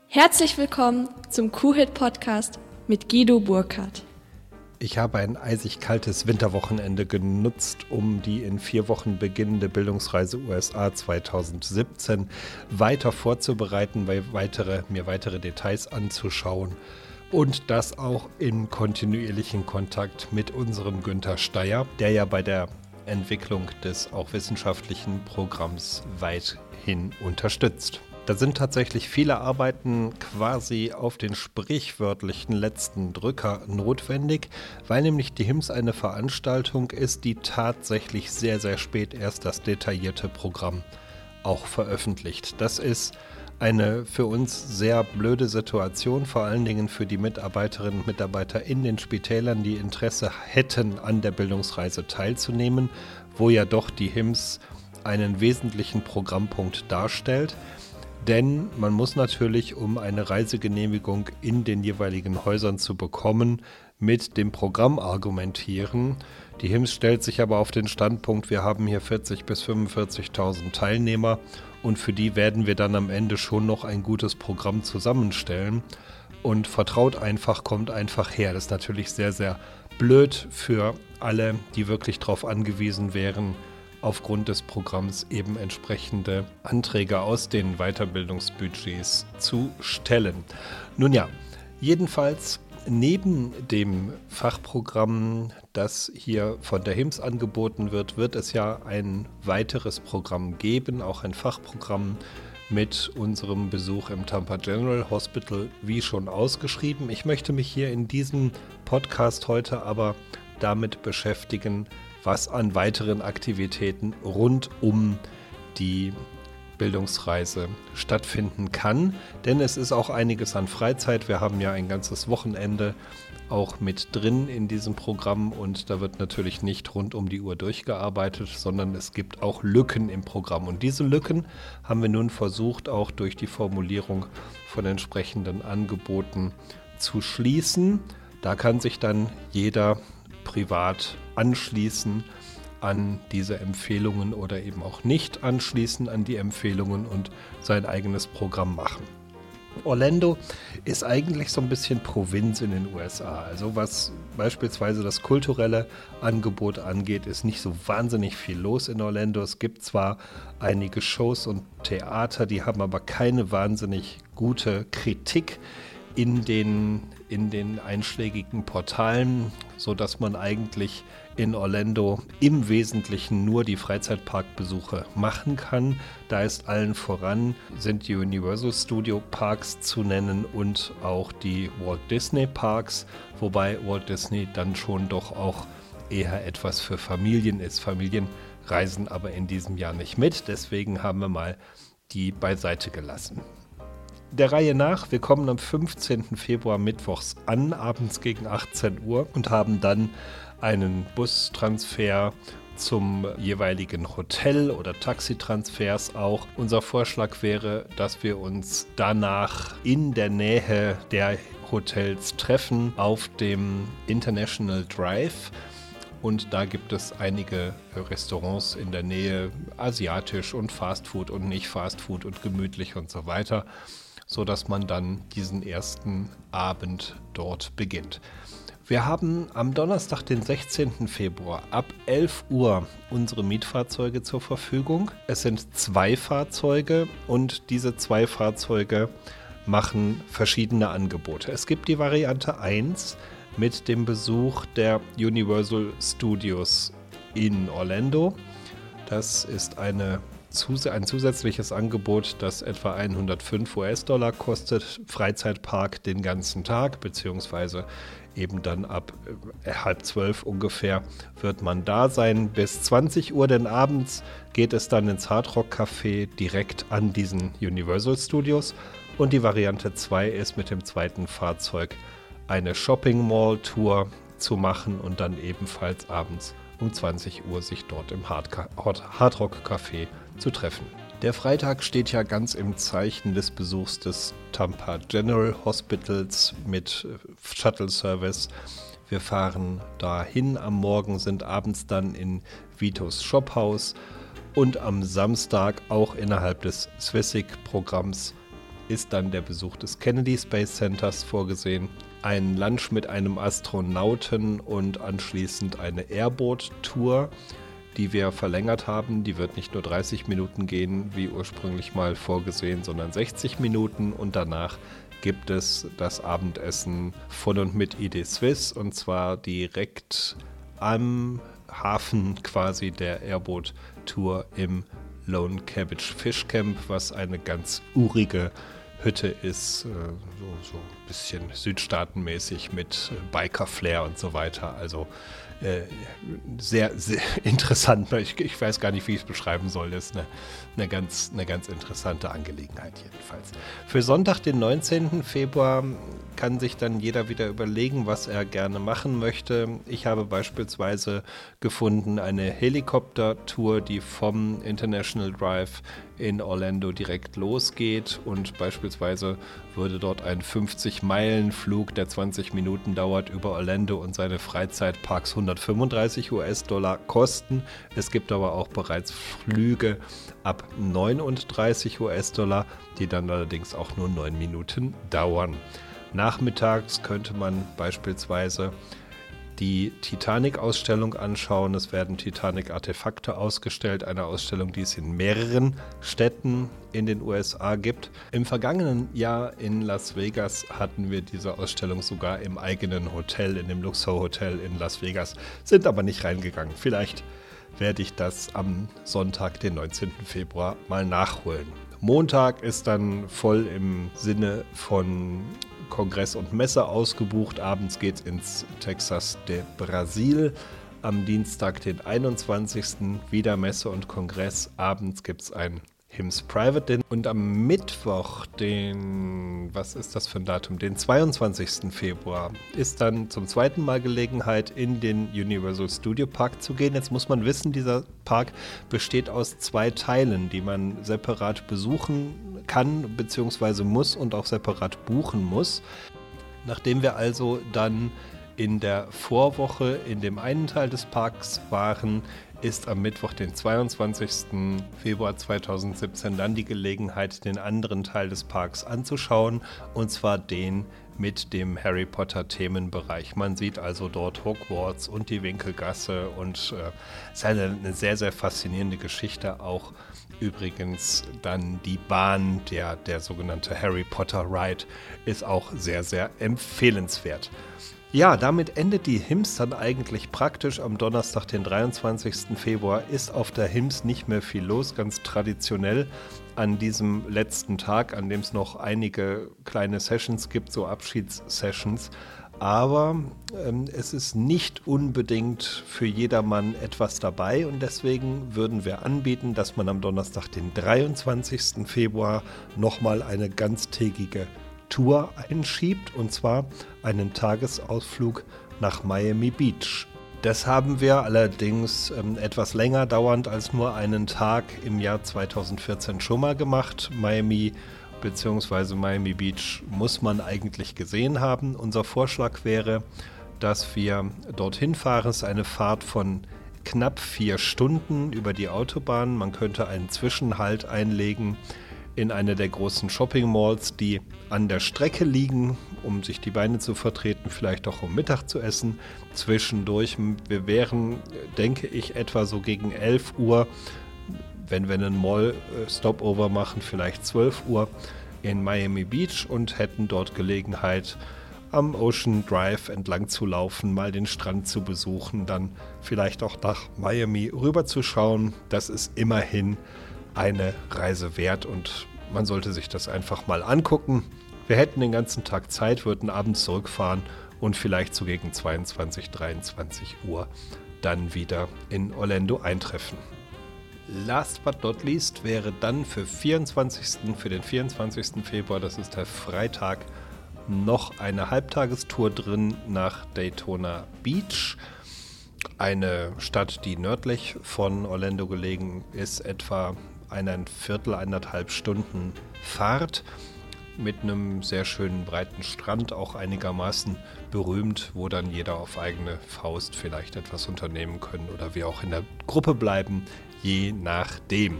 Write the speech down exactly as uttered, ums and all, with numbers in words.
Herzlich willkommen zum Q-Hit-Podcast mit Guido Burkhardt. Ich habe ein eisig kaltes Winterwochenende genutzt, um die in vier Wochen beginnende Bildungsreise U S A zwanzig siebzehn weiter vorzubereiten, weitere, mir weitere Details anzuschauen und das auch in kontinuierlichen Kontakt mit unserem Günther Steyer, der ja bei der Entwicklung des auch wissenschaftlichen Programms weithin unterstützt. Da sind tatsächlich viele Arbeiten quasi auf den sprichwörtlichen letzten Drücker notwendig, weil nämlich die H I M S eine Veranstaltung ist, die tatsächlich sehr, sehr spät erst das detaillierte Programm auch veröffentlicht. Das ist eine für uns sehr blöde Situation, vor allen Dingen für die Mitarbeiterinnen und Mitarbeiter in den Spitälern, die Interesse hätten, an der Bildungsreise teilzunehmen, wo ja doch die H I M S einen wesentlichen Programmpunkt darstellt. Denn man muss natürlich, um eine Reisegenehmigung in den jeweiligen Häusern zu bekommen, mit dem Programm argumentieren. Die H I M S stellt sich aber auf den Standpunkt, wir haben hier vierzigtausend bis fünfundvierzigtausend Teilnehmer und für die werden wir dann am Ende schon noch ein gutes Programm zusammenstellen. Und vertraut einfach, kommt einfach her. Das ist natürlich sehr, sehr blöd für alle, die wirklich darauf angewiesen wären, aufgrund des Programms eben entsprechende Anträge aus den Weiterbildungsbudgets zu stellen. Nun ja, jedenfalls neben dem Fachprogramm, das hier von der H I M S angeboten wird, wird es ja ein weiteres Programm geben, auch ein Fachprogramm mit unserem Besuch im Tampa General Hospital, wie schon ausgeschrieben. Ich möchte mich hier in diesem Podcast heute aber damit beschäftigen, was an weiteren Aktivitäten rund um die Bildungsreise stattfinden kann. Denn es ist auch einiges an Freizeit. Wir haben ja ein ganzes Wochenende auch mit drin in diesem Programm und da wird natürlich nicht rund um die Uhr durchgearbeitet, sondern es gibt auch Lücken im Programm. Und diese Lücken haben wir nun versucht, auch durch die Formulierung von entsprechenden Angeboten zu schließen. Da kann sich dann jeder privat anschließen an diese Empfehlungen oder eben auch nicht anschließen an die Empfehlungen und sein eigenes Programm machen. Orlando ist eigentlich so ein bisschen Provinz in den U S A. Also was beispielsweise das kulturelle Angebot angeht, ist nicht so wahnsinnig viel los in Orlando. Es gibt zwar einige Shows und Theater, die haben aber keine wahnsinnig gute Kritik in den, in den einschlägigen Portalen, sodass man eigentlich in Orlando im Wesentlichen nur die Freizeitparkbesuche machen kann. Da ist allen voran, sind die Universal Studio Parks zu nennen und auch die Walt Disney Parks, wobei Walt Disney dann schon doch auch eher etwas für Familien ist. Familien reisen aber in diesem Jahr nicht mit, deswegen haben wir mal die beiseite gelassen. Der Reihe nach, wir kommen am fünfzehnten Februar mittwochs an, abends gegen achtzehn Uhr und haben dann einen Bustransfer zum jeweiligen Hotel oder Taxitransfers auch. Unser Vorschlag wäre, dass wir uns danach in der Nähe der Hotels treffen auf dem International Drive. Und da gibt es einige Restaurants in der Nähe, asiatisch und Fastfood und nicht Fastfood und gemütlich und so weiter, sodass man dann diesen ersten Abend dort beginnt. Wir haben am Donnerstag, den sechzehnten Februar, ab elf Uhr unsere Mietfahrzeuge zur Verfügung. Es sind zwei Fahrzeuge und diese zwei Fahrzeuge machen verschiedene Angebote. Es gibt die Variante eins mit dem Besuch der Universal Studios in Orlando. Das ist eine ein zusätzliches Angebot, das etwa hundertfünf US-Dollar kostet, Freizeitpark den ganzen Tag, beziehungsweise eben dann ab halb zwölf ungefähr wird man da sein. Bis zwanzig Uhr denn abends geht es dann ins Hard Rock Café direkt an diesen Universal Studios. Und die Variante zwei ist mit dem zweiten Fahrzeug eine Shopping Mall Tour zu machen und dann ebenfalls abends um zwanzig Uhr sich dort im Hard, Hard Rock Café zu treffen. Der Freitag steht ja ganz im Zeichen des Besuchs des Tampa General Hospitals mit Shuttle Service. Wir fahren dahin am Morgen, sind abends dann in Vitos Shophaus und am Samstag auch innerhalb des Swissig-Programms ist dann der Besuch des Kennedy Space Centers vorgesehen, ein Lunch mit einem Astronauten und anschließend eine Airboat-Tour, die wir verlängert haben. Die wird nicht nur dreißig Minuten gehen, wie ursprünglich mal vorgesehen, sondern sechzig Minuten, und danach gibt es das Abendessen von und mit I D Swiss, und zwar direkt am Hafen quasi der Airboat-Tour im Lone Cabbage Fish Camp, was eine ganz urige Hütte ist, so, so ein bisschen südstaatenmäßig mit Biker-Flair und so weiter. Also äh, sehr, sehr interessant. Ich, ich weiß gar nicht, wie ich es beschreiben soll. Das ist eine, eine, ganz, eine ganz interessante Angelegenheit jedenfalls. Für Sonntag, den neunzehnten Februar, kann sich dann jeder wieder überlegen, was er gerne machen möchte. Ich habe beispielsweise gefunden eine Helikoptertour, die vom International Drive in Orlando direkt losgeht, und beispielsweise würde dort ein fünfzig-Meilen-Flug, der zwanzig Minuten dauert, über Orlando und seine Freizeitparks hundertfünfunddreißig US-Dollar kosten. Es gibt aber auch bereits Flüge ab neununddreißig US-Dollar, die dann allerdings auch nur neun Minuten dauern. Nachmittags könnte man beispielsweise die Titanic-Ausstellung anschauen. Es werden Titanic-Artefakte ausgestellt, eine Ausstellung, die es in mehreren Städten in den U S A gibt. Im vergangenen Jahr in Las Vegas hatten wir diese Ausstellung sogar im eigenen Hotel, in dem Luxor Hotel in Las Vegas, sind aber nicht reingegangen. Vielleicht werde ich das am Sonntag, den neunzehnten Februar, mal nachholen. Montag ist dann voll im Sinne von Kongress und Messe ausgebucht. Abends geht's ins Texas de Brasil. Am Dienstag, den einundzwanzigsten wieder Messe und Kongress. Abends gibt's ein H I M S Private Dinner. Und am Mittwoch, den, was ist das für ein Datum? Den zweiundzwanzigsten Februar ist dann zum zweiten Mal Gelegenheit, in den Universal Studio Park zu gehen. Jetzt muss man wissen, dieser Park besteht aus zwei Teilen, die man separat besuchen kann, beziehungsweise muss und auch separat buchen muss. Nachdem wir also dann in der Vorwoche in dem einen Teil des Parks waren, ist am Mittwoch, den zweiundzwanzigsten Februar zweitausendsiebzehn, dann die Gelegenheit, den anderen Teil des Parks anzuschauen, und zwar den mit dem Harry Potter Themenbereich. Man sieht also dort Hogwarts und die Winkelgasse, und äh, es ist eine, eine sehr, sehr faszinierende Geschichte. Auch übrigens dann die Bahn, der, der sogenannte Harry Potter Ride, ist auch sehr, sehr empfehlenswert. Ja, damit endet die H I M S dann eigentlich praktisch. Am Donnerstag, den dreiundzwanzigsten Februar, ist auf der H I M S nicht mehr viel los, ganz traditionell an diesem letzten Tag, an dem es noch einige kleine Sessions gibt, so Abschiedssessions. Aber ähm, es ist nicht unbedingt für jedermann etwas dabei, und deswegen würden wir anbieten, dass man am Donnerstag, den dreiundzwanzigsten Februar, nochmal eine ganztägige Tour einschiebt, und zwar einen Tagesausflug nach Miami Beach. Das haben wir allerdings ähm, etwas länger dauernd als nur einen Tag im Jahr zweitausendvierzehn schon mal gemacht. Miami bzw. Miami Beach muss man eigentlich gesehen haben. Unser Vorschlag wäre, dass wir dorthin fahren. Es ist eine Fahrt von knapp vier Stunden über die Autobahn. Man könnte einen Zwischenhalt einlegen in eine der großen Shopping-Malls, die an der Strecke liegen, um sich die Beine zu vertreten, vielleicht auch um Mittag zu essen. Zwischendurch, wir wären, denke ich, etwa so gegen elf Uhr, wenn wir einen Mall-Stopover machen, vielleicht zwölf Uhr in Miami Beach, und hätten dort Gelegenheit, am Ocean Drive entlang zu laufen, mal den Strand zu besuchen, dann vielleicht auch nach Miami rüberzuschauen. Das ist immerhin eine Reise wert, und man sollte sich das einfach mal angucken. Wir hätten den ganzen Tag Zeit, würden abends zurückfahren und vielleicht so gegen zweiundzwanzig, dreiundzwanzig Uhr dann wieder in Orlando eintreffen. Last but not least wäre dann für vierundzwanzigsten für den vierundzwanzigsten Februar, das ist der Freitag, noch eine Halbtagestour drin nach Daytona Beach. Eine Stadt, die nördlich von Orlando gelegen ist, etwa ein Viertel, eineinhalb Stunden Fahrt, mit einem sehr schönen breiten Strand, auch einigermaßen berühmt, wo dann jeder auf eigene Faust vielleicht etwas unternehmen können oder wir auch in der Gruppe bleiben, je nachdem.